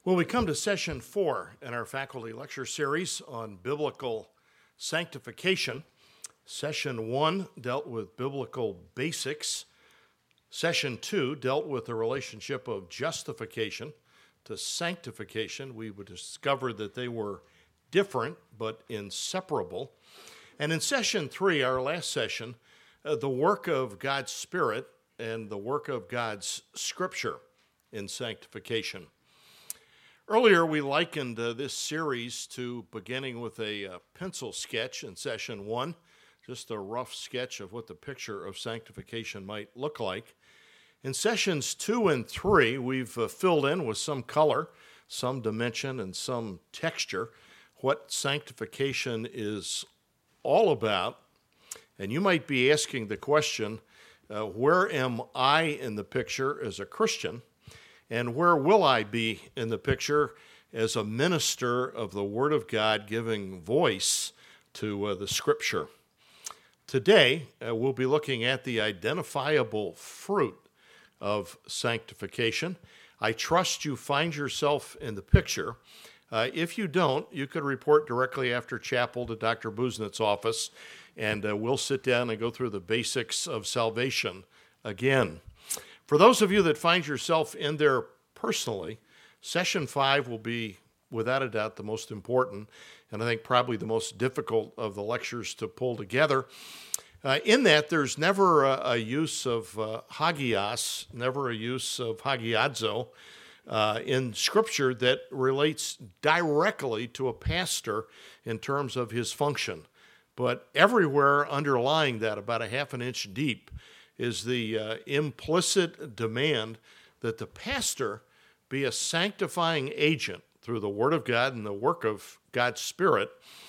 Well, we come to session 4 in our faculty lecture series on biblical sanctification. Session 1 dealt with biblical basics. Session 2 dealt with the relationship of justification to sanctification. We would discover that they were different but inseparable. And in session 3, our last session, the work of God's Spirit and the work of God's Scripture in sanctification. Earlier, we likened this series to beginning with a pencil sketch in session 1, just a rough sketch of what the picture of sanctification might look like. In sessions 2 and 3, we've filled in with some color, some dimension, and some texture what sanctification is all about. And you might be asking the question, where am I in the picture as a Christian? And where will I be in the picture as a minister of the Word of God giving voice to the Scripture? Today, we'll be looking at the identifiable fruit of sanctification. I trust you find yourself in the picture. If you don't, you could report directly after chapel to Dr. Buznit's office, and we'll sit down and go through the basics of salvation again. For those of you that find yourself in there personally, session 5 will be, without a doubt, the most important, and I think probably the most difficult of the lectures to pull together. In that, there's never a use of hagios, never a use of hagiadzo in Scripture that relates directly to a pastor in terms of his function. But everywhere underlying that, about a half an inch deep, is the implicit demand that the pastor be a sanctifying agent through the Word of God and the work of God's Spirit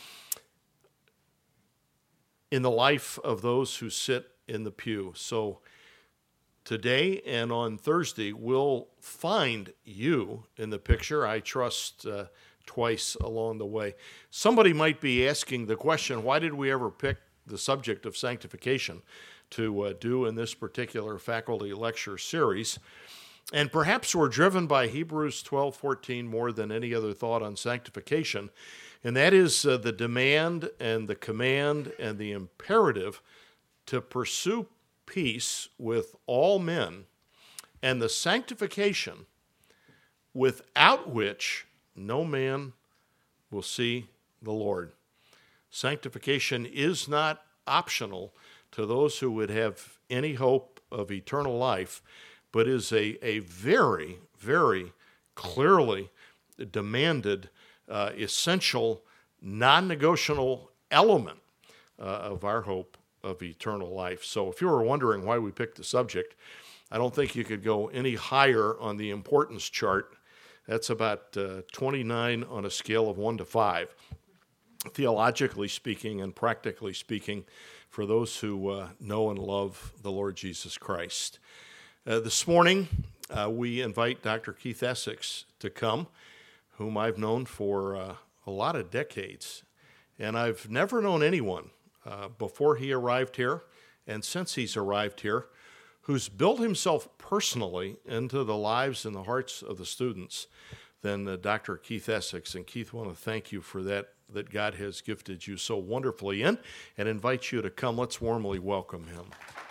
in the life of those who sit in the pew. So today and on Thursday, we'll find you in the picture, I trust, twice along the way. Somebody might be asking the question, why did we ever pick the subject of sanctification to do in this particular faculty lecture series? And perhaps we're driven by Hebrews 12:14 more than any other thought on sanctification, and that is the demand and the command and the imperative to pursue peace with all men and the sanctification without which no man will see the Lord. Sanctification is not optional to those who would have any hope of eternal life, but is a very, very clearly demanded, essential, non-negotiable element of our hope of eternal life. So if you were wondering why we picked the subject, I don't think you could go any higher on the importance chart. That's about 29 on a scale of 1 to 5, theologically speaking and practically speaking, for those who know and love the Lord Jesus Christ. This morning, we invite Dr. Keith Essex to come, whom I've known for a lot of decades. And I've never known anyone before he arrived here and since he's arrived here who's built himself personally into the lives and the hearts of the students than Dr. Keith Essex. And Keith, I want to thank you for that God has gifted you so wonderfully in, and invite you to come. Let's warmly welcome him.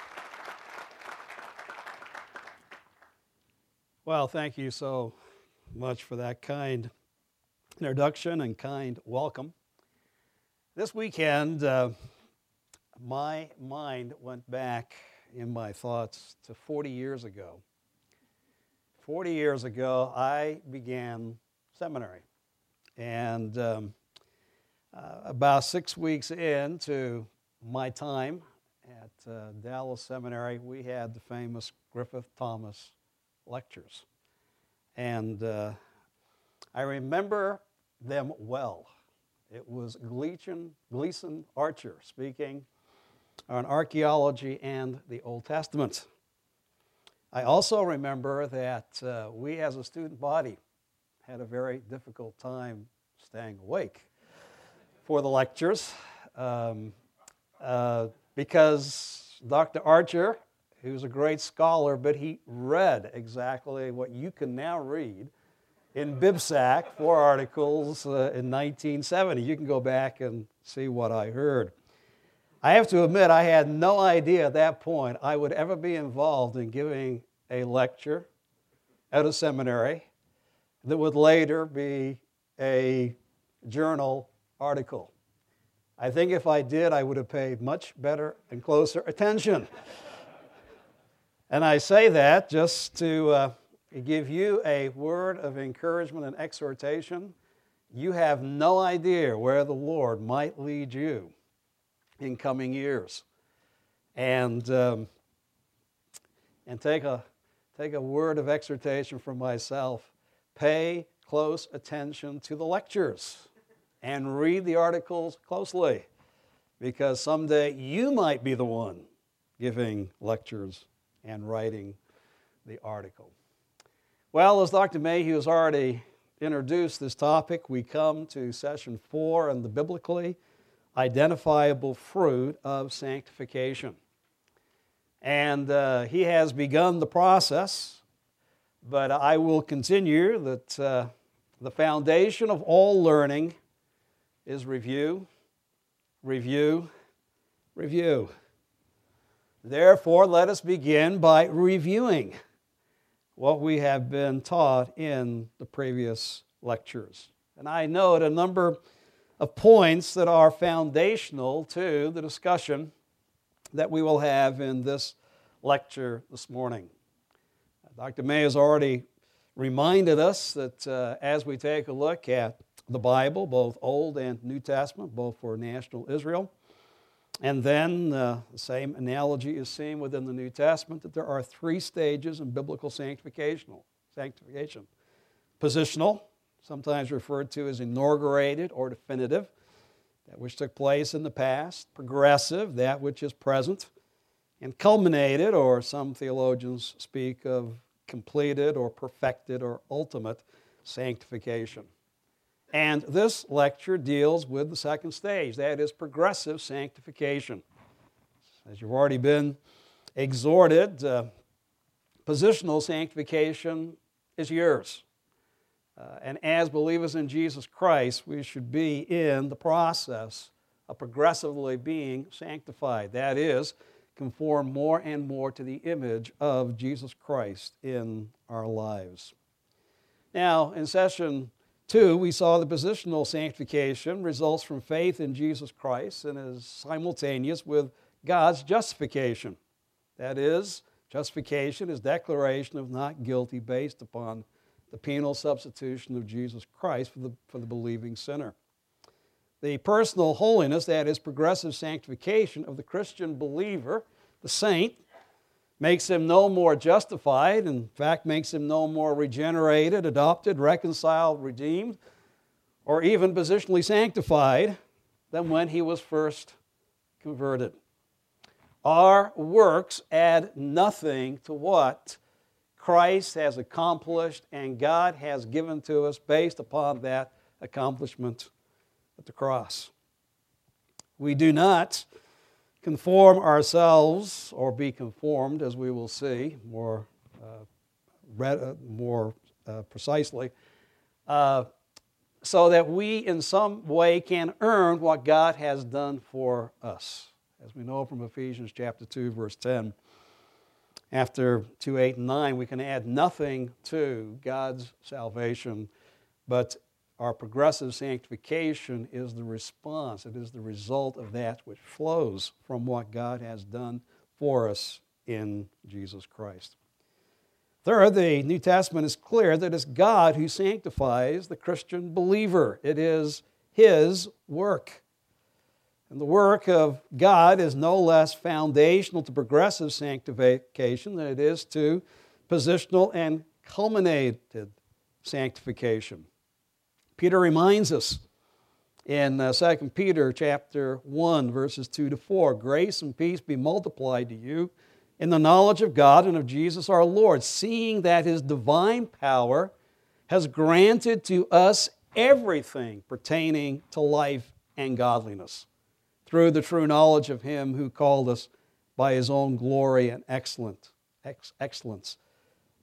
Well, thank you so much for that kind introduction and kind welcome. This weekend, my mind went back in my thoughts to 40 years ago. 40 years ago, I began seminary, and about 6 weeks into my time at Dallas Seminary, we had the famous Griffith Thomas lectures. And I remember them well. It was Gleason Archer speaking on archaeology and the Old Testament. I also remember that we as a student body had a very difficult time staying awake for the lectures because Dr. Archer, who's a great scholar, but he read exactly what you can now read in BibSac, 4 articles in 1970. You can go back and see what I heard. I have to admit, I had no idea at that point I would ever be involved in giving a lecture at a seminary that would later be a journal article. I think if I did, I would have paid much better and closer attention. And I say that just to give you a word of encouragement and exhortation. You have no idea where the Lord might lead you in coming years. And take a word of exhortation from myself. Pay close attention to the lectures and read the articles closely, because someday you might be the one giving lectures and writing the article. Well, as Dr. Mayhew has already introduced this topic, we come to session 4 and the biblically identifiable fruit of sanctification. And he has begun the process, but I will continue that the foundation of all learning is review, review, review. Therefore, let us begin by reviewing what we have been taught in the previous lectures. And I note a number of points that are foundational to the discussion that we will have in this lecture this morning. Dr. May has already reminded us that as we take a look at the Bible, both Old and New Testament, both for national Israel, and then the same analogy is seen within the New Testament, that there are 3 stages in biblical sanctification. Positional, sometimes referred to as inaugurated or definitive, that which took place in the past. Progressive, that which is present. And culminated, or some theologians speak of completed or perfected or ultimate sanctification. And this lecture deals with the second stage, that is progressive sanctification. As you've already been exhorted, positional sanctification is yours. And as believers in Jesus Christ, we should be in the process of progressively being sanctified. That is, conform more and more to the image of Jesus Christ in our lives. Now, in session 2, we saw the positional sanctification results from faith in Jesus Christ and is simultaneous with God's justification. That is, justification is declaration of not guilty based upon the penal substitution of Jesus Christ for the believing sinner. The personal holiness, that is progressive sanctification of the Christian believer, the saint, makes him no more justified, in fact makes him no more regenerated, adopted, reconciled, redeemed, or even positionally sanctified than when he was first converted. Our works add nothing to what Christ has accomplished and God has given to us based upon that accomplishment at the cross. We do not conform ourselves or be conformed, as we will see more precisely, so that we in some way can earn what God has done for us. As we know from Ephesians chapter 2, verse 10, after 2, 8, and 9, we can add nothing to God's salvation, but our progressive sanctification is the response. It is the result of that which flows from what God has done for us in Jesus Christ. Third, the New Testament is clear that it's God who sanctifies the Christian believer. It is His work. And the work of God is no less foundational to progressive sanctification than it is to positional and culminated sanctification. Peter reminds us in 2 Peter chapter 1, verses 2 to 4, grace and peace be multiplied to you in the knowledge of God and of Jesus our Lord, seeing that His divine power has granted to us everything pertaining to life and godliness, through the true knowledge of Him who called us by His own glory and excellence,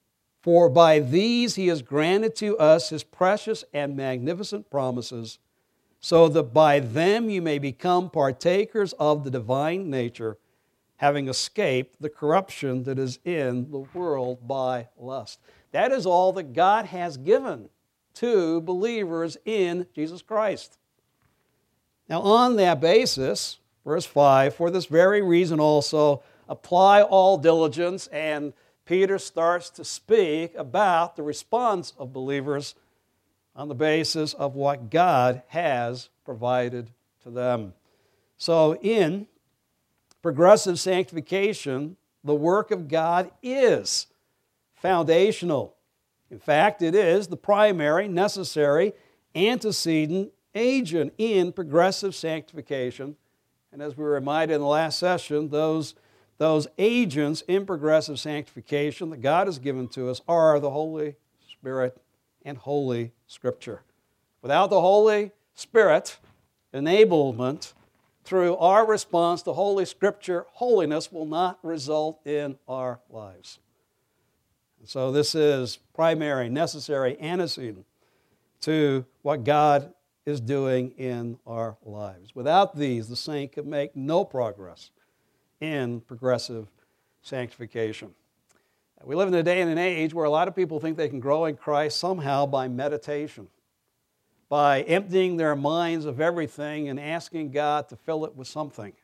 For by these he has granted to us his precious and magnificent promises, so that by them you may become partakers of the divine nature, having escaped the corruption that is in the world by lust. That is all that God has given to believers in Jesus Christ. Now, on that basis, verse 5, for this very reason also, apply all diligence, and Peter starts to speak about the response of believers on the basis of what God has provided to them. So in progressive sanctification, the work of God is foundational. In fact, it is the primary, necessary, antecedent agent in progressive sanctification. And as we were reminded in the last session, those agents in progressive sanctification that God has given to us are the Holy Spirit and Holy Scripture. Without the Holy Spirit enablement through our response to Holy Scripture, holiness will not result in our lives. And so this is primary, necessary, antecedent to what God is doing in our lives. Without these, the saint can make no progress in progressive sanctification. We live in a day and an age where a lot of people think they can grow in Christ somehow by meditation, by emptying their minds of everything and asking God to fill it with something.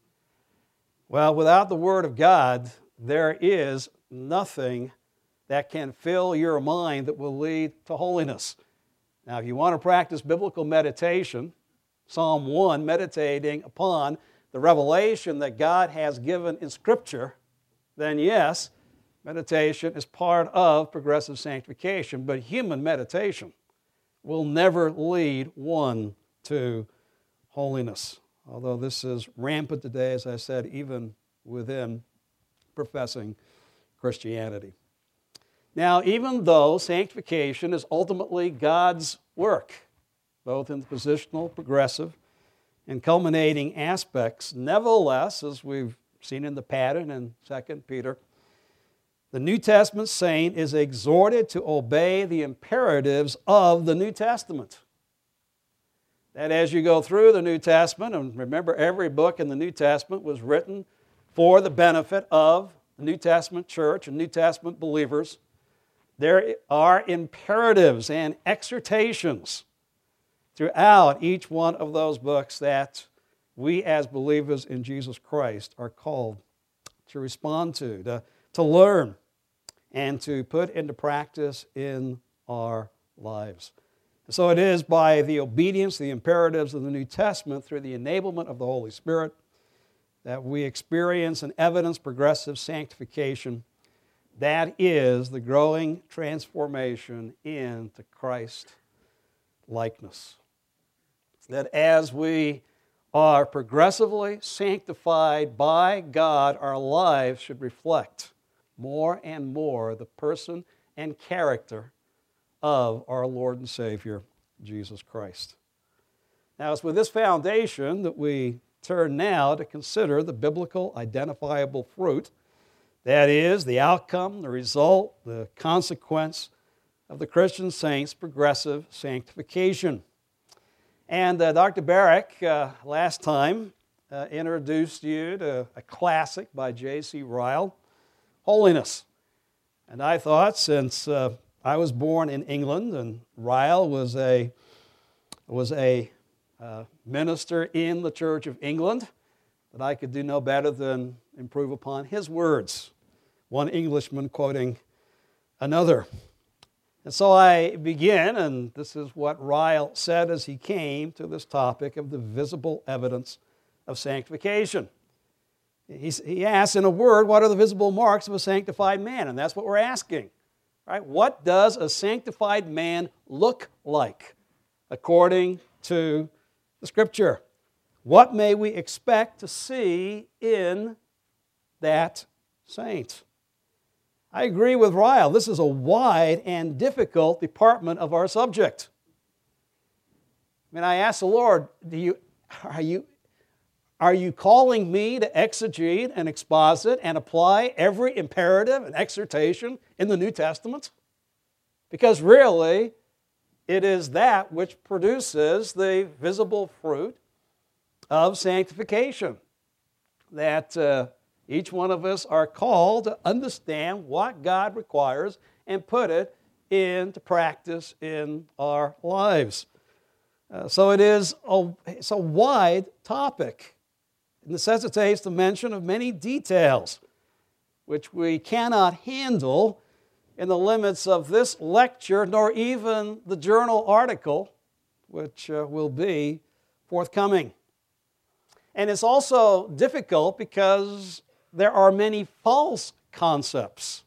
Well, without the Word of God, there is nothing that can fill your mind that will lead to holiness. Now, if you want to practice biblical meditation, Psalm 1, meditating upon the revelation that God has given in Scripture, then yes, meditation is part of progressive sanctification, but human meditation will never lead one to holiness. Although this is rampant today, as I said, even within professing Christianity. Now, even though sanctification is ultimately God's work, both in the positional, progressive, and culminating aspects, nevertheless, as we've seen in the pattern in 2 Peter, the New Testament saint is exhorted to obey the imperatives of the New Testament. That as you go through the New Testament, and remember every book in the New Testament was written for the benefit of the New Testament church and New Testament believers, there are imperatives and exhortations throughout each one of those books that we as believers in Jesus Christ are called to respond to learn, and to put into practice in our lives. And so it is by the obedience, the imperatives of the New Testament through the enablement of the Holy Spirit that we experience and evidence progressive sanctification. That is the growing transformation into Christ likeness. That as we are progressively sanctified by God, our lives should reflect more and more the person and character of our Lord and Savior, Jesus Christ. Now, it's with this foundation that we turn now to consider the biblical identifiable fruit, that is, the outcome, the result, the consequence of the Christian saint's progressive sanctification. And Dr. Barrick, last time, introduced you to a classic by J.C. Ryle, Holiness. And I thought, since I was born in England and Ryle was a minister in the Church of England, that I could do no better than improve upon his words, one Englishman quoting another. And so I begin, and this is what Ryle said as he came to this topic of the visible evidence of sanctification. He asks, in a word, what are the visible marks of a sanctified man? And that's what we're asking. Right? What does a sanctified man look like according to the Scripture? What may we expect to see in that saint? I agree with Ryle. This is a wide and difficult department of our subject. I mean, I asked the Lord, Are you calling me to exegete and exposit and apply every imperative and exhortation in the New Testament? Because really, it is that which produces the visible fruit of sanctification, that each one of us are called to understand what God requires and put it into practice in our lives. So it is it's a wide topic. It necessitates the mention of many details, which we cannot handle in the limits of this lecture, nor even the journal article, which will be forthcoming. And it's also difficult because there are many false concepts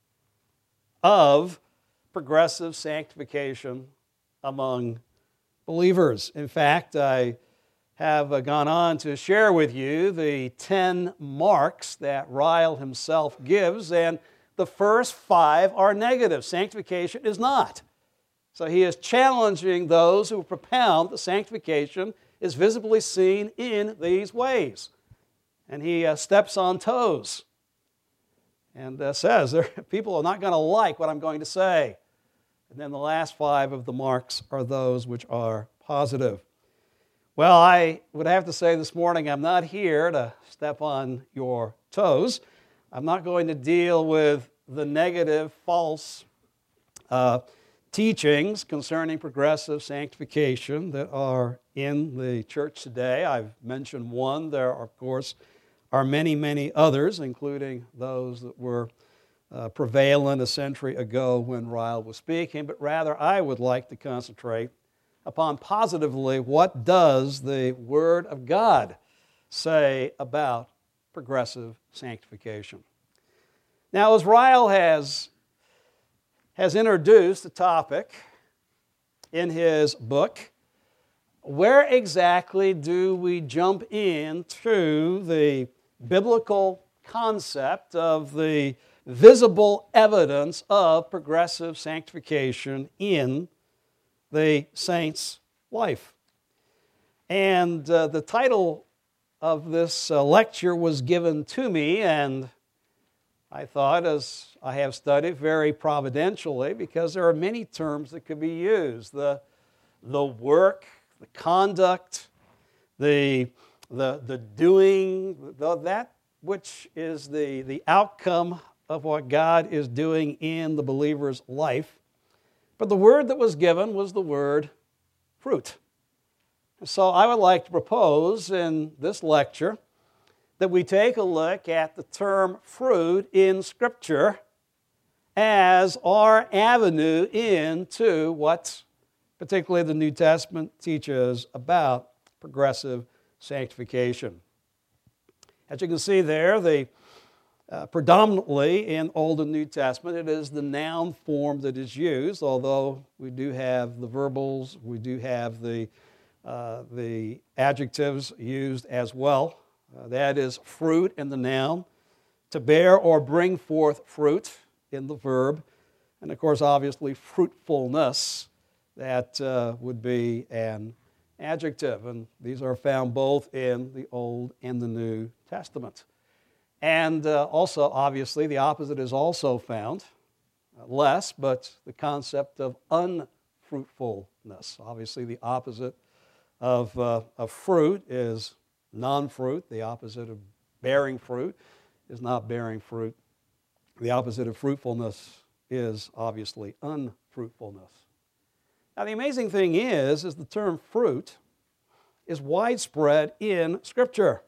of progressive sanctification among believers. In fact, I have gone on to share with you the 10 marks that Ryle himself gives, and the first 5 are negative. Sanctification is not. So he is challenging those who propound that sanctification is visibly seen in these ways. And he steps on toes and says, people are not going to like what I'm going to say. And then the last 5 of the marks are those which are positive. Well, I would have to say this morning, I'm not here to step on your toes. I'm not going to deal with the negative, false teachings concerning progressive sanctification that are in the church today. I've mentioned one. There, of course, are many, many others, including those that were prevalent a century ago when Ryle was speaking. But rather, I would like to concentrate upon positively what does the Word of God say about progressive sanctification. Now, as Ryle has introduced the topic in his book, where exactly do we jump into the biblical concept of the visible evidence of progressive sanctification in the saint's life? And the title of this lecture was given to me, and I thought, as I have studied very providentially, because there are many terms that could be used: the work, the conduct, the doing, that which is the outcome of what God is doing in the believer's life. But the word that was given was the word fruit. So I would like to propose in this lecture that we take a look at the term fruit in Scripture as our avenue into what particularly the New Testament teaches about progressive sanctification. As you can see there, predominantly in Old and New Testament, it is the noun form that is used, although we do have the verbals, we do have the adjectives used as well. That is fruit in the noun, to bear or bring forth fruit in the verb, and of course, obviously, fruitfulness, that would be an adjective. And these are found both in the Old and the New Testament. And also, obviously, the opposite is also found, less, but the concept of unfruitfulness. Obviously, the opposite of fruit is non-fruit. The opposite of bearing fruit is not bearing fruit. The opposite of fruitfulness is obviously unfruitfulness. Now, the amazing thing is the term fruit is widespread in Scripture.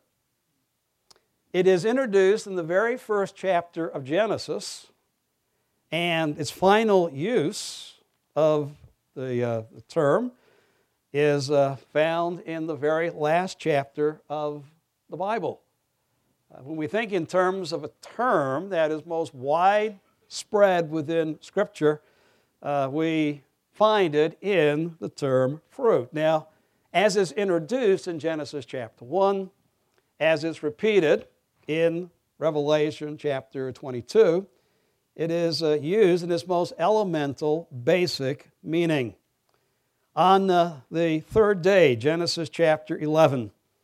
It is introduced in the very first chapter of Genesis, and its final use of the term is found in the very last chapter of the Bible. When we think in terms of a term that is most widespread within Scripture, we find it in the term fruit. Now, as is introduced in Genesis chapter 1, as it's repeated in Revelation chapter 22, it is used in its most elemental, basic meaning. On the third day, Genesis chapter 11,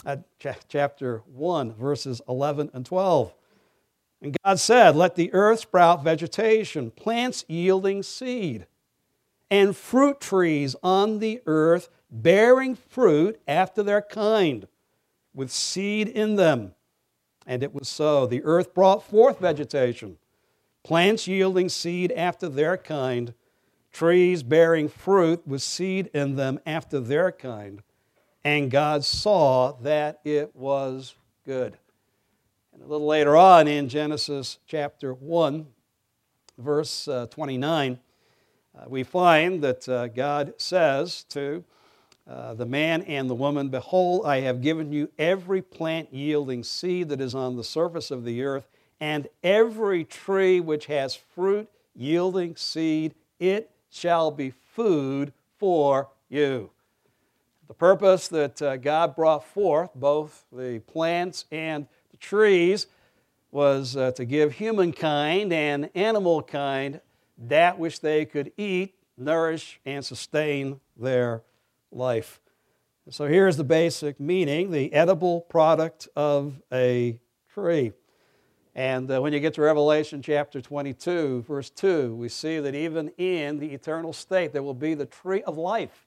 chapter 1, verses 11 and 12. And God said, "Let the earth sprout vegetation, plants yielding seed, and fruit trees on the earth, bearing fruit after their kind, with seed in them." And it was so. The earth brought forth vegetation, plants yielding seed after their kind, trees bearing fruit with seed in them after their kind. And God saw that it was good. And a little later on in Genesis chapter 1, verse 29, we find that God says to the man and the woman, "Behold, I have given you every plant yielding seed that is on the surface of the earth, and every tree which has fruit yielding seed, it shall be food for you." The purpose that God brought forth, both the plants and the trees, was to give humankind and animal kind that which they could eat, nourish, and sustain their life. So here's the basic meaning: the edible product of a tree. And when you get to Revelation chapter 22, verse 2, we see that even in the eternal state there will be the tree of life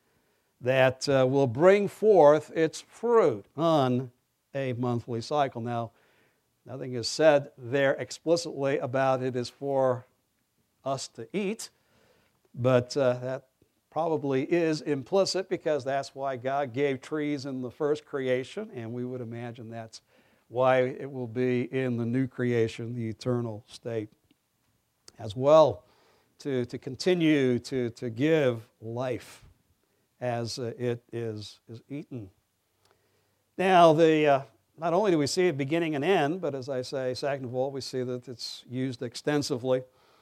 that will bring forth its fruit on a monthly cycle. Now, nothing is said there explicitly about it is for us to eat, but that probably is implicit, because that's why God gave trees in the first creation, and we would imagine that's why it will be in the new creation, the eternal state, as well, to continue to give life as it is eaten. Now, not only do we see it beginning and end, but as I say, second of all, we see that it's used extensively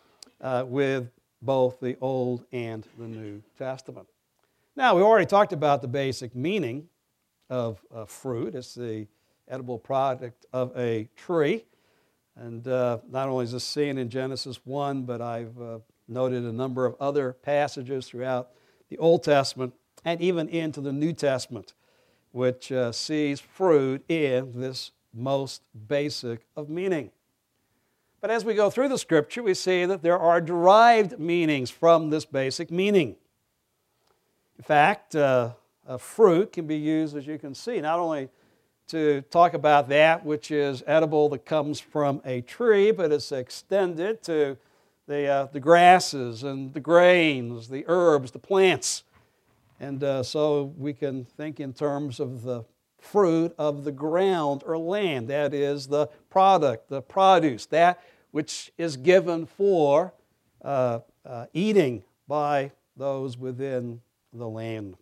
with both the Old and the New Testament. Now, we already talked about the basic meaning of fruit. It's the edible product of a tree. And not only is this seen in Genesis 1, but I've noted a number of other passages throughout the Old Testament and even into the New Testament, which sees fruit in this most basic of meaning. But as we go through the Scripture, we see that there are derived meanings from this basic meaning. In fact, fruit can be used, as you can see, not only to talk about that which is edible that comes from a tree, but it's extended to the grasses and the grains, the herbs, the plants. And so we can think in terms of the fruit of the ground or land. That is the product, the produce, that which is given for eating by those within the land.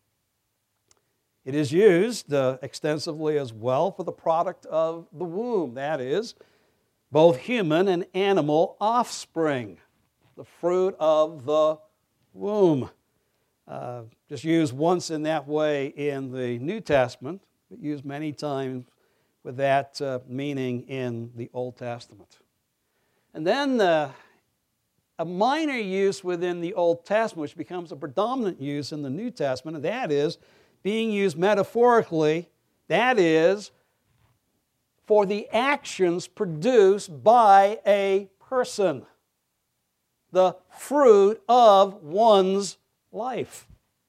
It is used extensively as well for the product of the womb. That is, both human and animal offspring, the fruit of the womb. Just used once in that way in the New Testament, but used many times with that meaning in the Old Testament. And then a minor use within the Old Testament, which becomes a predominant use in the New Testament, and that is being used metaphorically, that is, for the actions produced by a person, the fruit of one's life,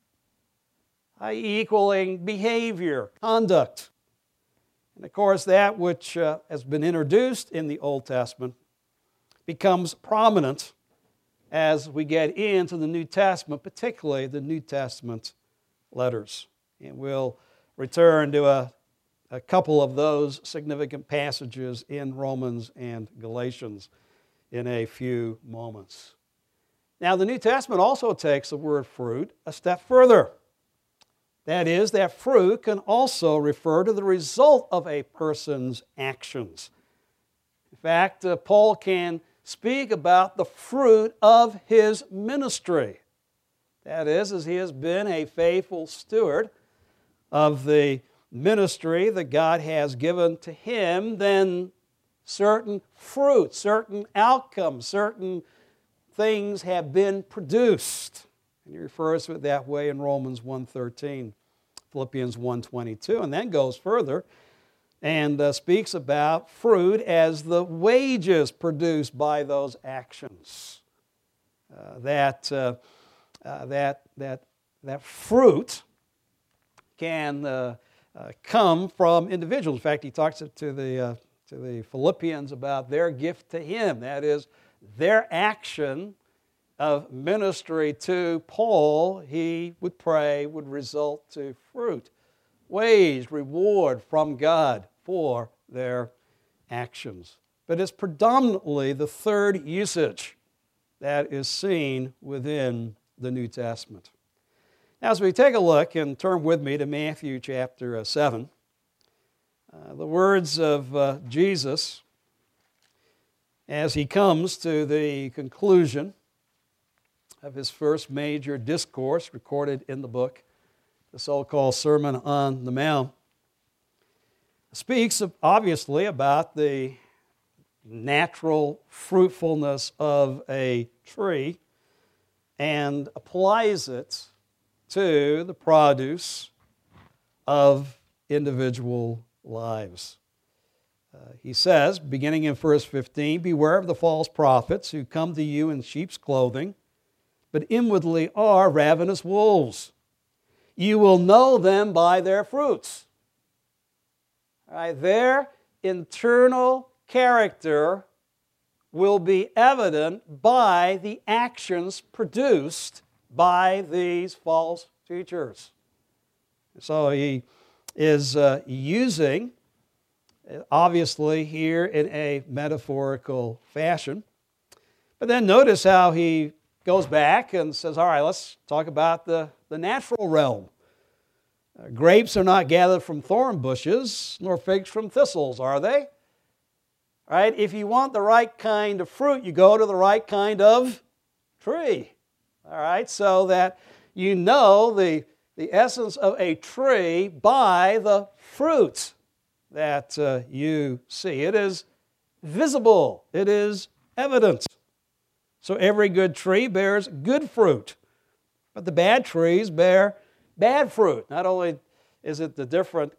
i.e., equaling behavior, conduct. And of course, that which has been introduced in the Old Testament becomes prominent as we get into the New Testament, particularly the New Testament letters. And we'll return to a couple of those significant passages in Romans and Galatians in a few moments. Now, the New Testament also takes the word fruit a step further. That is, that fruit can also refer to the result of a person's actions. In fact, Paul can speak about the fruit of his ministry. That is, as he has been a faithful steward of the ministry that God has given to him, then certain fruit, certain outcomes, certain things have been produced. And he refers to it that way in Romans 1:13. Philippians 1:22, and then goes further and speaks about fruit as the wages produced by those actions. That fruit can come from individuals. In fact, he talks to the Philippians about their gift to him. That is, their action of ministry to Paul, he would pray, would result to fruit, wage, reward from God for their actions. But it's predominantly the third usage that is seen within the New Testament. Now, as we take a look and turn with me to Matthew chapter 7, the words of Jesus as he comes to the conclusion of his first major discourse recorded in the book, the so-called Sermon on the Mount, speaks obviously about the natural fruitfulness of a tree and applies it to the produce of individual lives. He says, beginning in verse 15, "Beware of the false prophets who come to you in sheep's clothing, but inwardly are ravenous wolves. You will know them by their fruits." All right, their internal character will be evident by the actions produced by these false teachers. So he is using, obviously here in a metaphorical fashion. But then notice how he goes back and says, all right, let's talk about the natural realm. Grapes are not gathered from thorn bushes, nor figs from thistles, are they? All right, if you want the right kind of fruit, you go to the right kind of tree. All right, so that you know the essence of a tree by the fruit that you see. It is visible. It is evident. So every good tree bears good fruit, but the bad trees bear bad fruit. Not only is it the different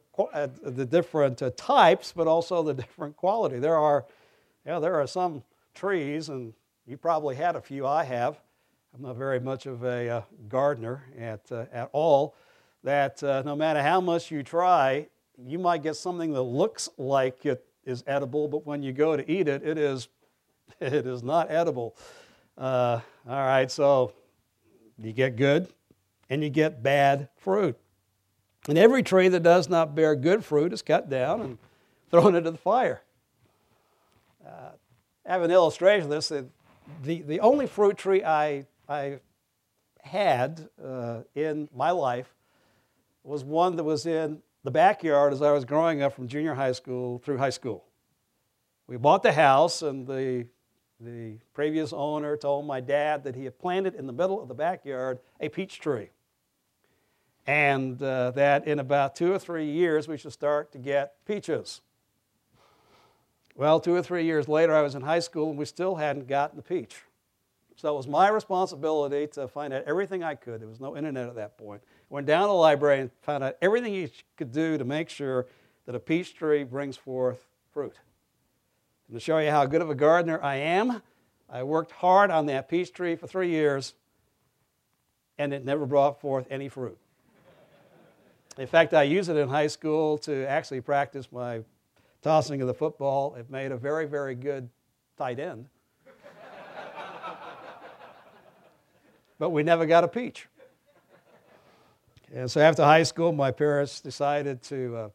types, but also the different quality. There are some trees, and you probably had a few. I have. I'm not very much of a gardener at all. That no matter how much you try, you might get something that looks like it is edible, but when you go to eat it, it is not edible. All right, so you get good and you get bad fruit. And every tree that does not bear good fruit is cut down and thrown into the fire. I have an illustration of this. The only fruit tree I had in my life was one that was in the backyard as I was growing up from junior high school through high school. We bought the house, and the previous owner told my dad that he had planted in the middle of the backyard a peach tree, and that in about 2 or 3 years we should start to get peaches. Well, 2 or 3 years later, I was in high school, and we still hadn't gotten the peach. So it was my responsibility to find out everything I could. There was no internet at that point. Went down to the library and found out everything you could do to make sure that a peach tree brings forth fruit. And to show you how good of a gardener I am, I worked hard on that peach tree for 3 years, and it never brought forth any fruit. In fact, I used it in high school to actually practice my tossing of the football. It made a very, very good tight end. But we never got a peach. And so after high school, my parents decided to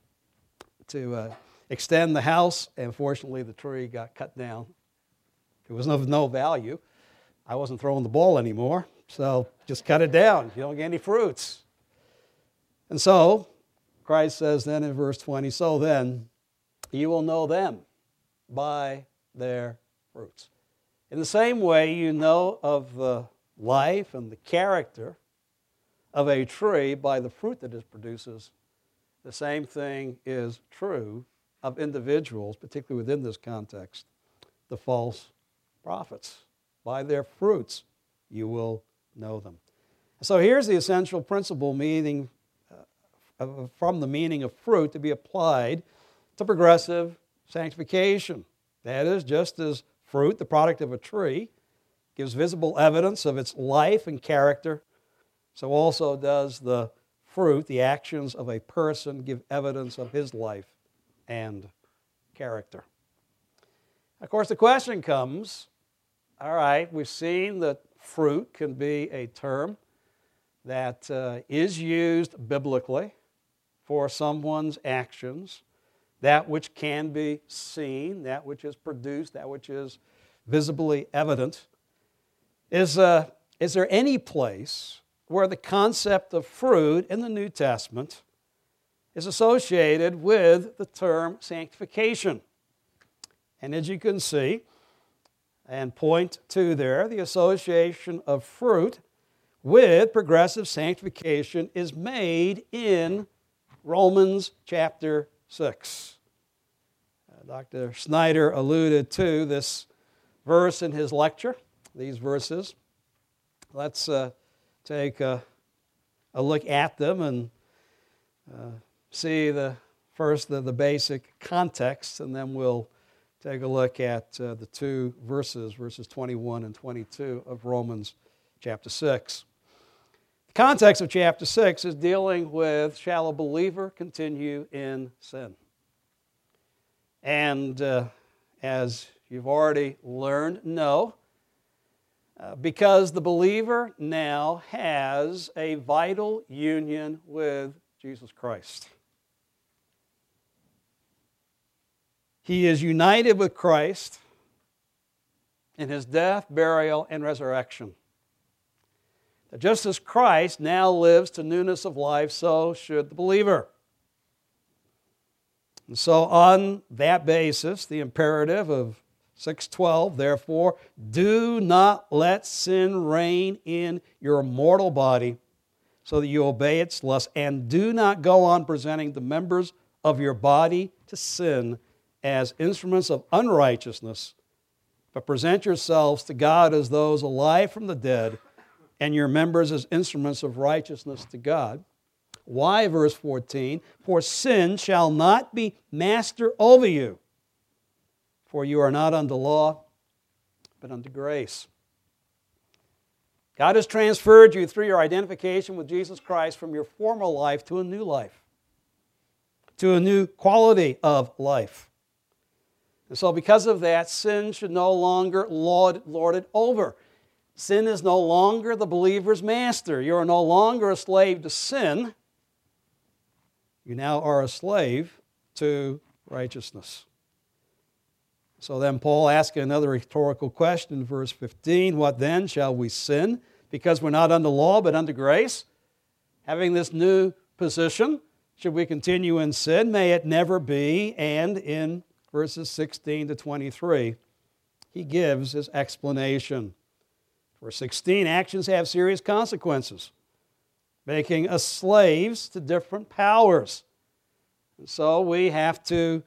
extend the house, and fortunately the tree got cut down. It was of no value. I wasn't throwing the ball anymore, so just cut it down. You don't get any fruits. And so Christ says then in verse 20, "So then you will know them by their fruits." In the same way you know of the life and the character of a tree by the fruit that it produces, the same thing is true of individuals, particularly within this context, the false prophets. By their fruits you will know them. So here's the essential principle meaning from the meaning of fruit to be applied to progressive sanctification. That is, just as fruit, the product of a tree, gives visible evidence of its life and character, so also does the fruit, the actions of a person, give evidence of his life and character. Of course, the question comes, all right, we've seen that fruit can be a term that is used biblically for someone's actions, that which can be seen, that which is produced, that which is visibly evident. Is there any place where the concept of fruit in the New Testament is associated with the term sanctification? And as you can see, and point to there, the association of fruit with progressive sanctification is made in Romans chapter 6. Dr. Snyder alluded to this verse in his lecture, these verses. Let's take a look at them and see first the basic context, and then we'll take a look at the two verses 21 and 22 of Romans chapter 6. The context of chapter 6 is dealing with, shall a believer continue in sin? And as you've already learned, no, because the believer now has a vital union with Jesus Christ. He is united with Christ in his death, burial, and resurrection. That just as Christ now lives to newness of life, so should the believer. And so on that basis, the imperative of 6:12, therefore, do not let sin reign in your mortal body so that you obey its lust, and do not go on presenting the members of your body to sin as instruments of unrighteousness, but present yourselves to God as those alive from the dead, and your members as instruments of righteousness to God. Why, verse 14? For sin shall not be master over you, for you are not under law, but under grace. God has transferred you through your identification with Jesus Christ from your former life to a new life, to a new quality of life. And so because of that, sin should no longer lord it over. Sin is no longer the believer's master. You are no longer a slave to sin. You now are a slave to righteousness. So then Paul asks another rhetorical question in verse 15. What then? Shall we sin because we're not under law but under grace? Having this new position, should we continue in sin? May it never be. And in verses 16 to 23, he gives his explanation. Verse 16, actions have serious consequences, making us slaves to different powers. And so we have to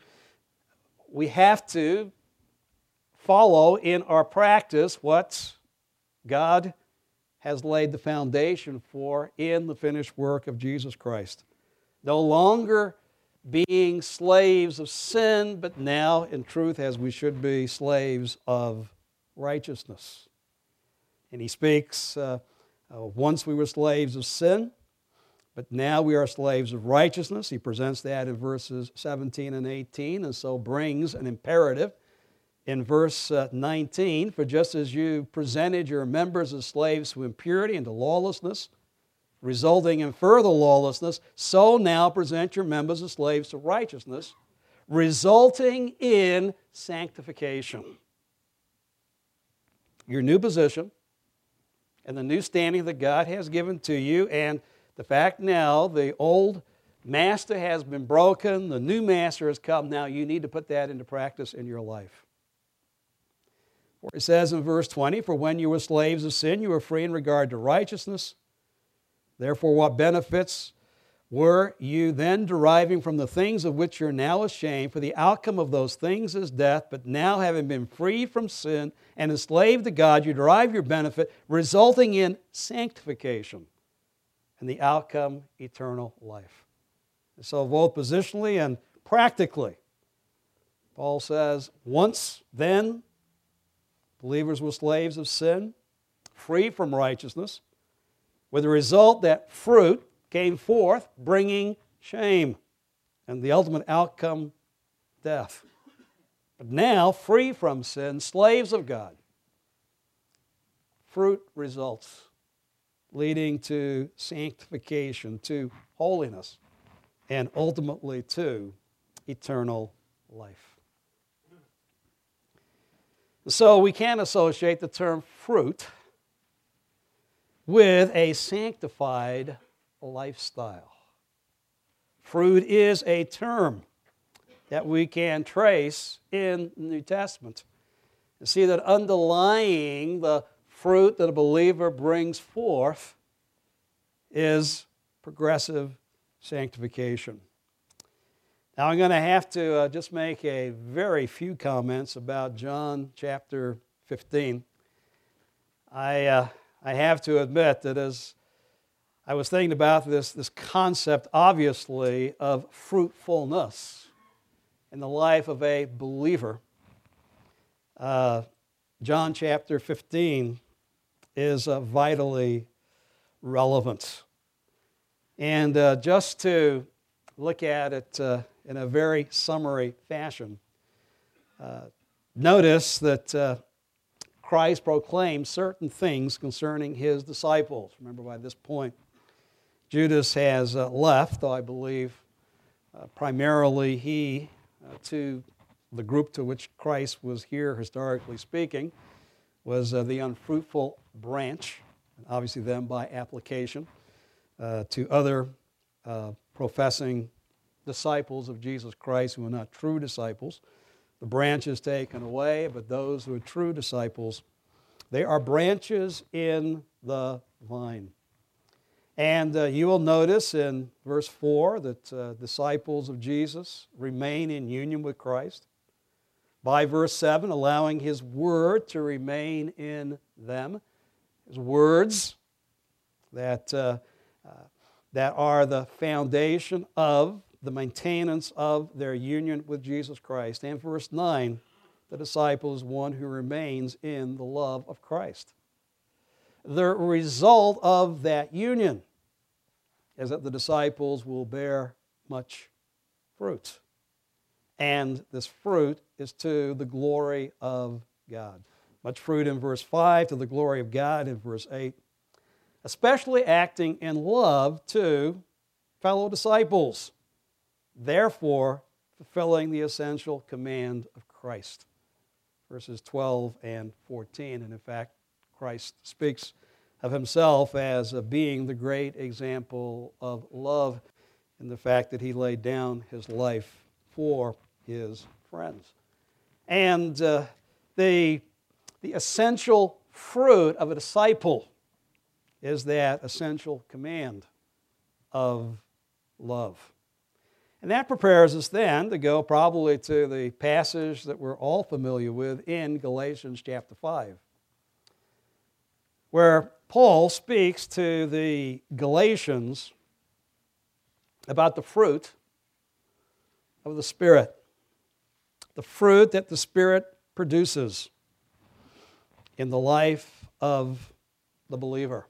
follow in our practice what God has laid the foundation for in the finished work of Jesus Christ. No longer being slaves of sin, but now, in truth, as we should be, slaves of righteousness. And he speaks, once we were slaves of sin, but now we are slaves of righteousness. He presents that in verses 17 and 18, and so brings an imperative in verse 19. For just as you presented your members as slaves to impurity and to lawlessness, resulting in further lawlessness, so now present your members as slaves to righteousness, resulting in sanctification. Your new position and the new standing that God has given to you, and the fact now the old master has been broken, the new master has come, now you need to put that into practice in your life. For it says in verse 20, for when you were slaves of sin, you were free in regard to righteousness. Therefore, what benefits were you then deriving from the things of which you're now ashamed? For the outcome of those things is death, but now having been freed from sin and enslaved to God, you derive your benefit, resulting in sanctification, and the outcome, eternal life. So both positionally and practically, Paul says, once then, believers were slaves of sin, free from righteousness, with the result that fruit came forth, bringing shame, and the ultimate outcome, death. But now, free from sin, slaves of God, fruit results, leading to sanctification, to holiness, and ultimately to eternal life. So we can associate the term fruit with a sanctified lifestyle. Fruit is a term that we can trace in the New Testament. You see that underlying the fruit that a believer brings forth is progressive sanctification. Now I'm going to have to just make a very few comments about John chapter 15. I have to admit that as I was thinking about this concept, obviously, of fruitfulness in the life of a believer, John chapter 15 is vitally relevant. And just to look at it in a very summary fashion, notice that Christ proclaimed certain things concerning his disciples. Remember, by this point, Judas has left, though I believe primarily he, to the group to which Christ was here, historically speaking, was the unfruitful branch, and obviously then by application to other professing disciples of Jesus Christ who are not true disciples. The branch is taken away, but those who are true disciples, they are branches in the vine. And you will notice in verse 4 that disciples of Jesus remain in union with Christ. By verse 7, allowing His Word to remain in them. His words that are the foundation of the maintenance of their union with Jesus Christ. And verse 9, the disciple is one who remains in the love of Christ. The result of that union is that the disciples will bear much fruit. And this fruit is to the glory of God. Much fruit in verse 5, to the glory of God in verse 8. Especially acting in love to fellow disciples, therefore fulfilling the essential command of Christ. Verses 12 and 14. And in fact, Christ speaks of himself as being the great example of love in the fact that he laid down his life for his friends. And the essential fruit of a disciple is that essential command of love. And that prepares us then to go probably to the passage that we're all familiar with in Galatians chapter 5, where Paul speaks to the Galatians about the fruit of the Spirit, the fruit that the Spirit produces in the life of the believer.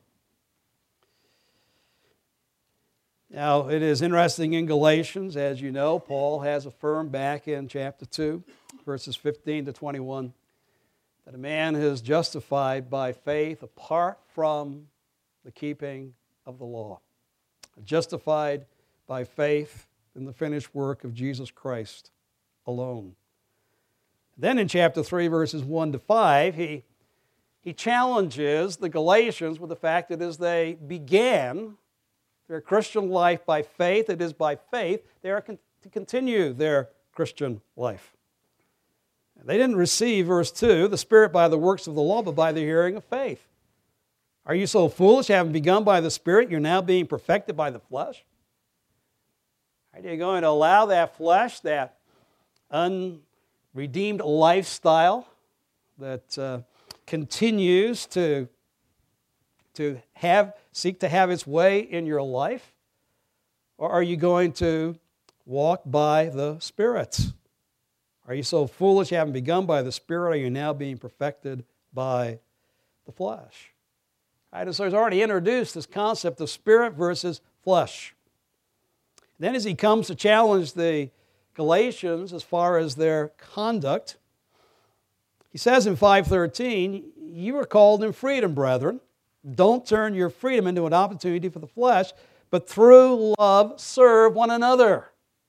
Now, it is interesting in Galatians, as you know, Paul has affirmed back in chapter 2, verses 15 to 21, that a man is justified by faith apart from the keeping of the law. Justified by faith in the finished work of Jesus Christ alone. Then in chapter 3, verses 1 to 5, he challenges the Galatians with the fact that as they began their Christian life by faith, it is by faith they are to continue their Christian life. They didn't receive, verse 2, the Spirit by the works of the law, but by the hearing of faith. Are you so foolish, having begun by the Spirit, you're now being perfected by the flesh? Are you going to allow that flesh, that unredeemed lifestyle that continues to seek to have its way in your life? Or are you going to walk by the Spirit? Are you so foolish you haven't begun by the Spirit? Are you now being perfected by the flesh? Right, and so he's already introduced this concept of spirit versus flesh. Then as he comes to challenge the Galatians as far as their conduct, he says in 5:13, you are called in freedom, brethren. Don't turn your freedom into an opportunity for the flesh, but through love serve one another.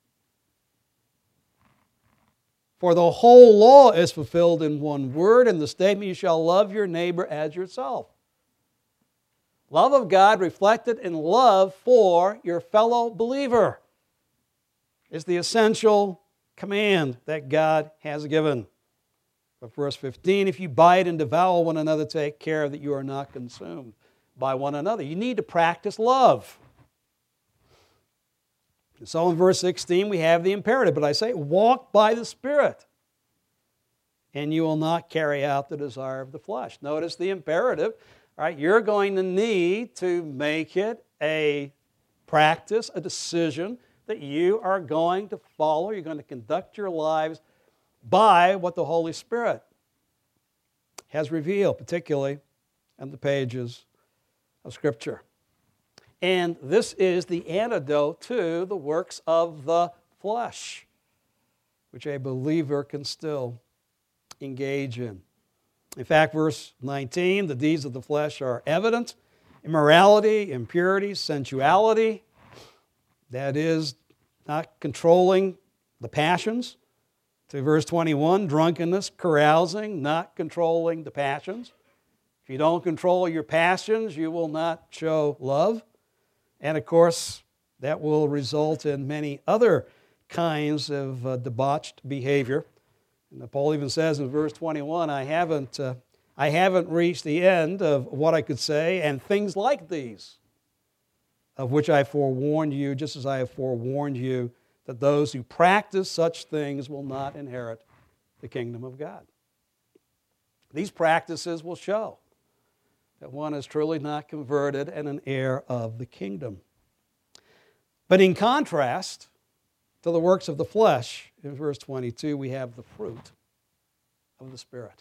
For the whole law is fulfilled in one word, in the statement, you shall love your neighbor as yourself. Love of God reflected in love for your fellow believer is the essential command that God has given. But verse 15, if you bite and devour one another, take care that you are not consumed by one another. You need to practice love. And so in verse 16, we have the imperative. But I say, walk by the Spirit, and you will not carry out the desire of the flesh. Notice the imperative. All right, you're going to need to make it a practice, a decision that you are going to follow. You're going to conduct your lives by what the Holy Spirit has revealed, particularly on the pages of Scripture. And this is the antidote to the works of the flesh, which a believer can still engage in. In fact, verse 19, the deeds of the flesh are evident: immorality, impurity, sensuality, that is, not controlling the passions. To verse 21, drunkenness, carousing, not controlling the passions. If you don't control your passions, you will not show love. And of course, that will result in many other kinds of debauched behavior. And Paul even says in verse 21, I haven't reached the end of what I could say, and things like these, of which I forewarned you, just as I have forewarned you, that those who practice such things will not inherit the kingdom of God. These practices will show that one is truly not converted and an heir of the kingdom. But in contrast to the works of the flesh, in verse 22, we have the fruit of the Spirit.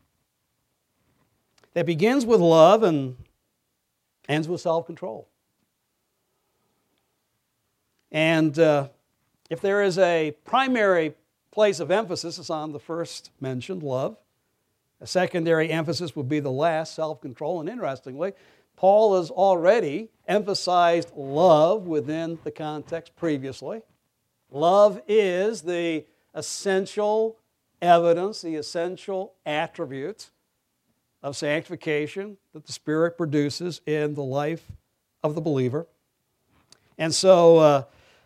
That begins with love and ends with self-control. And if there is a primary place of emphasis, it's on the first mentioned, love. A secondary emphasis would be the last, self-control. And interestingly, Paul has already emphasized love within the context previously. Love is the essential evidence, the essential attribute of sanctification that the Spirit produces in the life of the believer. And so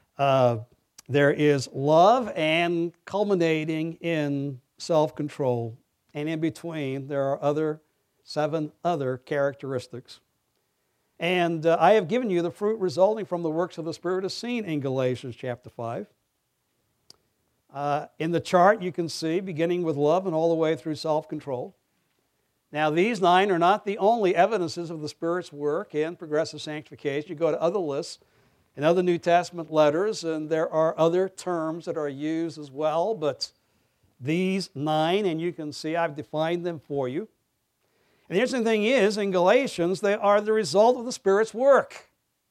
there is love and culminating in self-control. And in between, there are 7 other characteristics. And I have given you the fruit resulting from the works of the Spirit as seen in Galatians chapter 5. In the chart, you can see, beginning with love and all the way through self-control. Now, these 9 are not the only evidences of the Spirit's work in progressive sanctification. You go to other lists in other New Testament letters, and there are other terms that are used as well, but these 9, and you can see I've defined them for you. And the interesting thing is, in Galatians, they are the result of the Spirit's work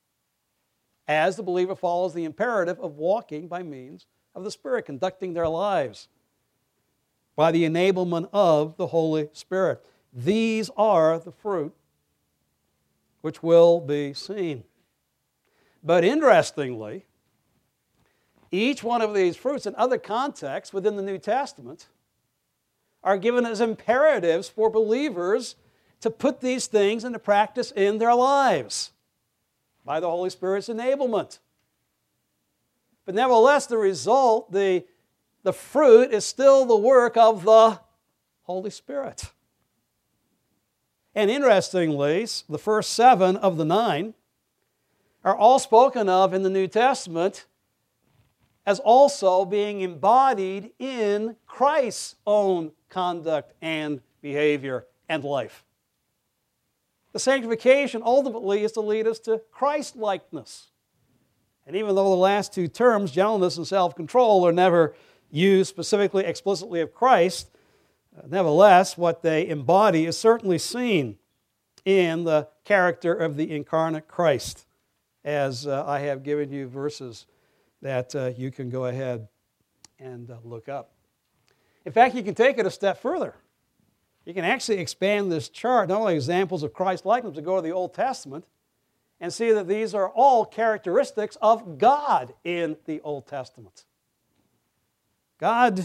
as the believer follows the imperative of walking by means of the Spirit, conducting their lives by the enablement of the Holy Spirit. These are the fruit which will be seen. But interestingly, each one of these fruits in other contexts within the New Testament are given as imperatives for believers to put these things into practice in their lives by the Holy Spirit's enablement. But nevertheless, the result, the fruit, is still the work of the Holy Spirit. And interestingly, the first 7 of the 9 are all spoken of in the New Testament as also being embodied in Christ's own conduct and behavior and life. The sanctification ultimately is to lead us to Christ-likeness. And even though the last two terms, gentleness and self-control, are never used specifically, explicitly of Christ, nevertheless, what they embody is certainly seen in the character of the incarnate Christ, as I have given you verses that you can go ahead and look up. In fact, you can take it a step further. You can actually expand this chart, not only examples of Christ likeness, but go to the Old Testament and see that these are all characteristics of God in the Old Testament. God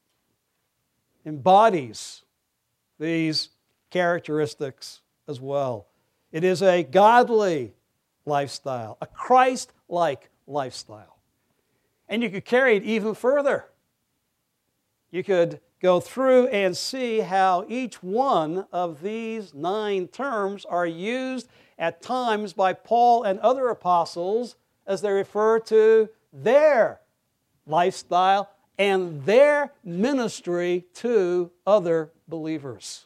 embodies these characteristics as well. It is a godly lifestyle, a Christ-like lifestyle. And you could carry it even further. You could go through and see how each one of these 9 terms are used at times by Paul and other apostles as they refer to their lifestyle and their ministry to other believers.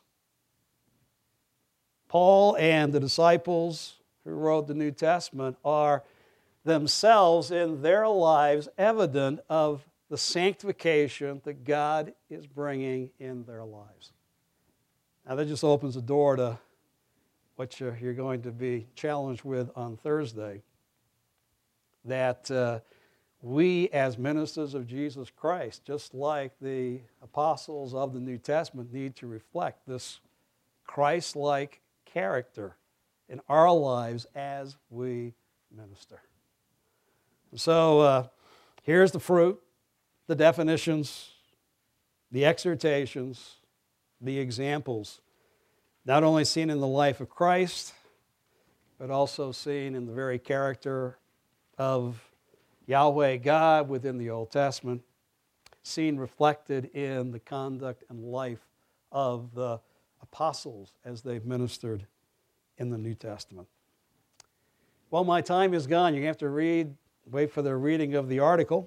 Paul and the disciples who wrote the New Testament are themselves in their lives evident of the sanctification that God is bringing in their lives. Now that just opens the door to what you're going to be challenged with on Thursday, that we as ministers of Jesus Christ, just like the apostles of the New Testament, need to reflect this Christ-like character in our lives as we minister. And so here's the fruit, the definitions, the exhortations, the examples, not only seen in the life of Christ, but also seen in the very character of Yahweh God within the Old Testament, seen reflected in the conduct and life of the apostles as they've ministered in the New Testament. Well, my time is gone. You have to wait for the reading of the article.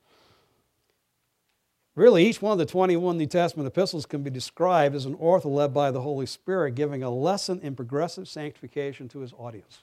Really, each one of the 21 New Testament epistles can be described as an author led by the Holy Spirit giving a lesson in progressive sanctification to his audience.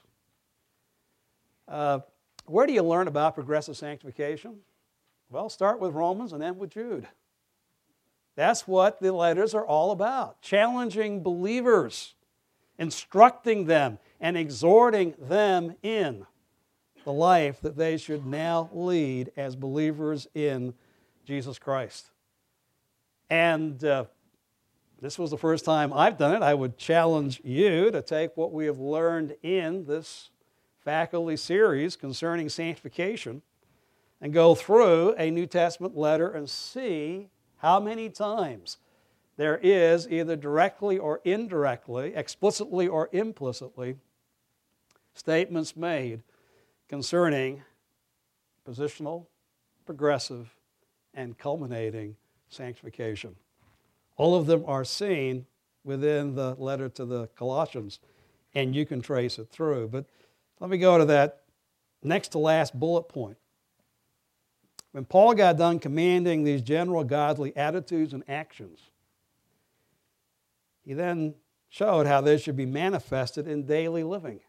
Where do you learn about progressive sanctification? Well, start with Romans and end with Jude. That's what the letters are all about, challenging believers, instructing them, and exhorting them in the life that they should now lead as believers in Jesus Christ. And this was the first time I've done it. I would challenge you to take what we have learned in this faculty series concerning sanctification and go through a New Testament letter and see how many times there is, either directly or indirectly, explicitly or implicitly, statements made concerning positional, progressive, and culminating sanctification. All of them are seen within the letter to the Colossians, and you can trace it through. But let me go to that next to last bullet point. When Paul got done commanding these general godly attitudes and actions, he then showed how they should be manifested in daily living.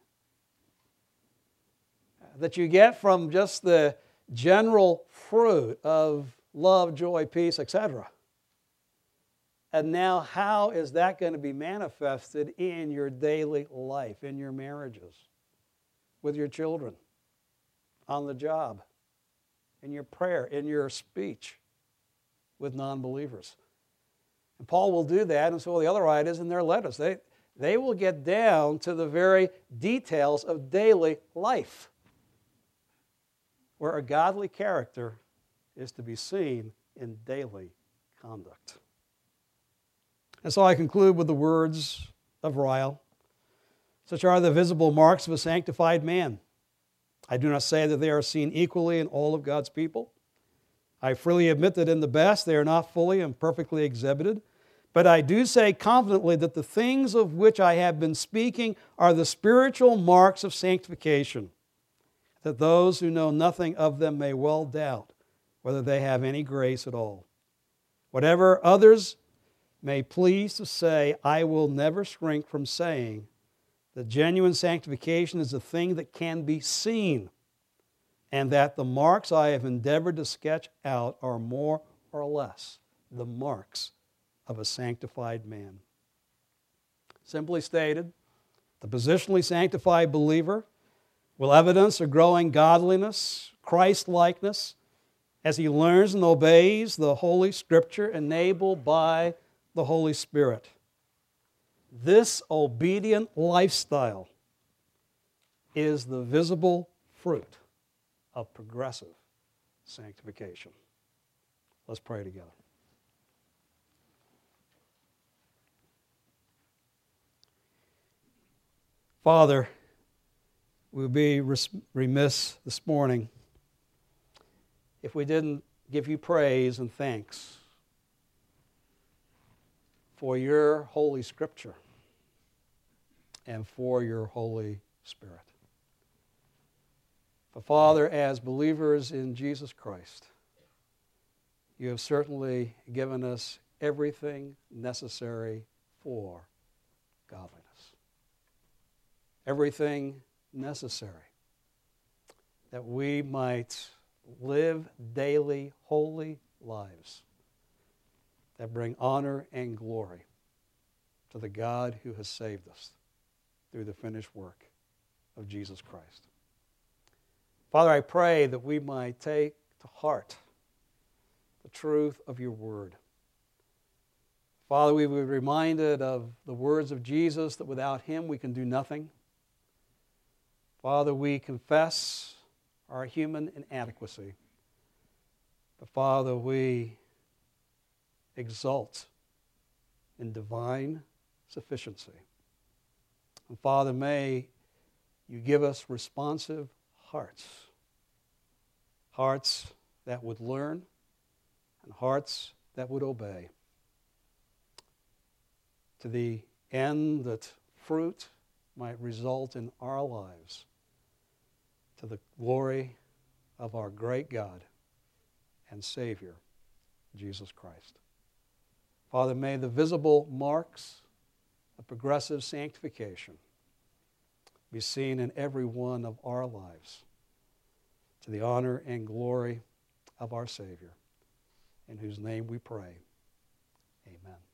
That you get from just the general fruit of love, joy, peace, etc. And now how is that going to be manifested in your daily life, in your marriages, with your children, on the job, in your prayer, in your speech with non-believers? And Paul will do that, and so will the other writers in their letters. They will get down to the very details of daily life, where a godly character is to be seen in daily conduct. And so I conclude with the words of Ryle. Such are the visible marks of a sanctified man. I do not say that they are seen equally in all of God's people. I freely admit that in the best they are not fully and perfectly exhibited. But I do say confidently that the things of which I have been speaking are the spiritual marks of sanctification, that those who know nothing of them may well doubt whether they have any grace at all. Whatever others may please to say, I will never shrink from saying that genuine sanctification is a thing that can be seen and that the marks I have endeavored to sketch out are more or less the marks of a sanctified man. Simply stated, the positionally sanctified believer will evidence a growing godliness, Christ-likeness, as he learns and obeys the Holy Scripture enabled by the Holy Spirit. This obedient lifestyle is the visible fruit of progressive sanctification. Let's pray together. Father, we would be remiss this morning if we didn't give you praise and thanks for your Holy Scripture and for your Holy Spirit. But Father, as believers in Jesus Christ, you have certainly given us everything necessary for godliness. Everything necessary that we might live daily holy lives that bring honor and glory to the God who has saved us through the finished work of Jesus Christ. Father, I pray that we might take to heart the truth of your word. Father, we would be reminded of the words of Jesus that without him we can do nothing. Father, we confess our human inadequacy. But Father, we exult in divine sufficiency. And Father, may you give us responsive hearts, hearts that would learn and hearts that would obey, to the end that fruit might result in our lives to the glory of our great God and Savior, Jesus Christ. Father, may the visible marks of progressive sanctification be seen in every one of our lives to the honor and glory of our Savior, in whose name we pray. Amen.